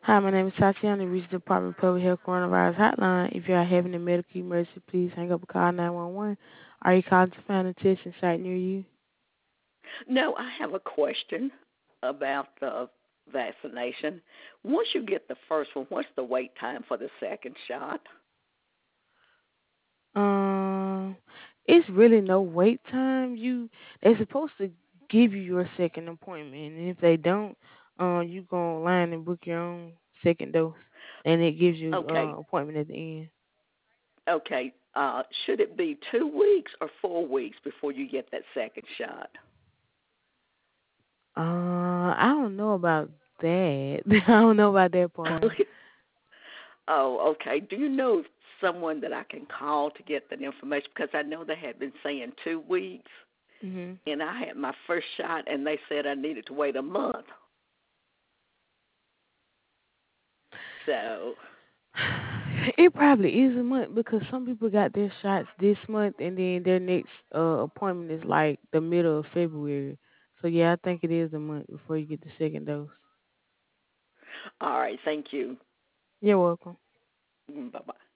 Hi, my name is Tatiana. Reach the Department of Public Health Coronavirus Hotline. If you are having a medical emergency, please hang up and call 911. Are you calling to find a testing site near you? No, I have a question about the vaccination. Once you get the first one, what's the wait time for the second shot? Um, it's really no wait time. They're supposed to give you your second appointment, and if they don't, you go online and book your own second dose, and it gives you Okay, appointment at the end. okay. Should it be 2 weeks or 4 weeks before you get that second shot? I don't know about that. I don't know about that part. Oh, okay. Do you know someone that I can call to get that information? Because I know they had been saying 2 weeks, Mhm. and I had my first shot, and they said I needed to wait a month. So, It probably is a month because some people got their shots this month and then their next appointment is like the middle of February. So yeah, I think it is a month before you get the second dose. all right. Thank you. You're welcome. Bye bye.